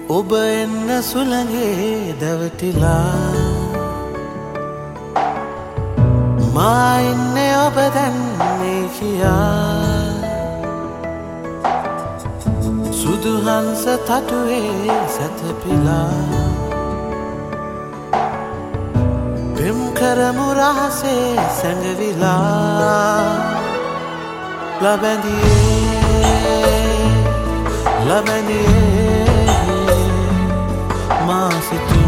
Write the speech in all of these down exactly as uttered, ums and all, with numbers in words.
ඔබ එන්න සුළඟේ දැවටිලා මා ඉන්නේ ඔබ දැන් මේ කියා සුදු හංස තටුවේ සැතපීලා පෙම් කරමු රහසේ සැඟවිලා ලබැඳියේ ලබැඳියේ මා සිතුම්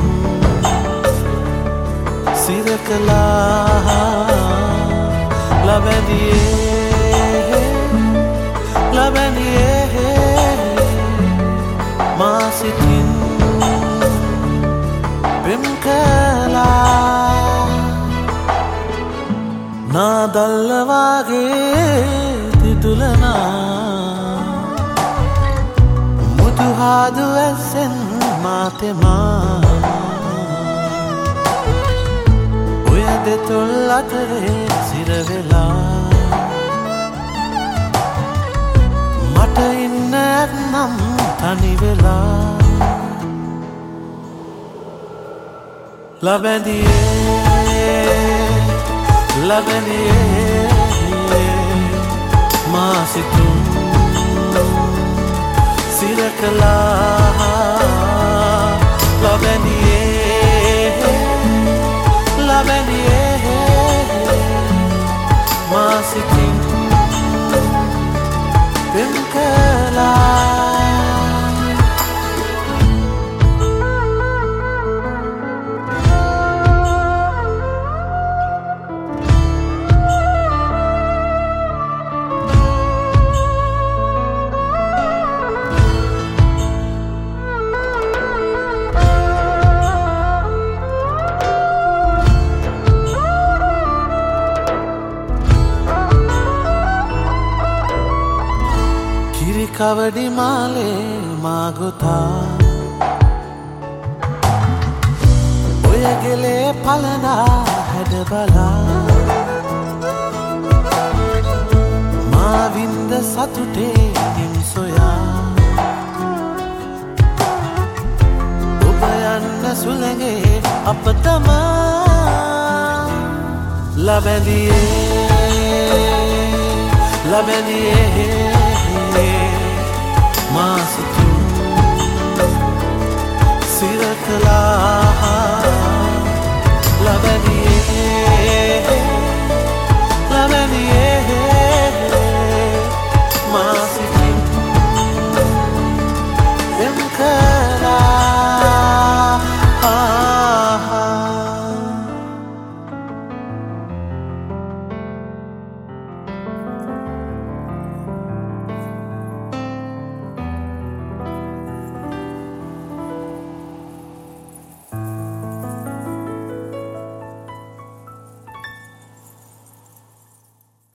සිරකලා ලබැඳියේ ලබැඳියේ මා සිතින් පෙම් කළා නාදල්ල වාගේ තිතුලනා මුදුහාදු ඇසෙන් මාතෙමා ඔය දෙතොල් අතරේ සිරවෙලා මට ඉන්න ඇත්නම් තනිවෙලා ලබැඳියේ ලබැඳියේ මා සිතුම් සිරකලා ලබැඳියේ ලබැඳියේ මා සිතින් පෙම් කළා කවඩි මාලේ මාගොතා ඔය ගෙලේ පලනා හැඩබලා මා වින්ද සතුටේ නිම් සොයා ඔබ යන්න සුළඟේ අප තමා ලබැඳියේ ලබැඳියේ මා සිතුම් සිරකලා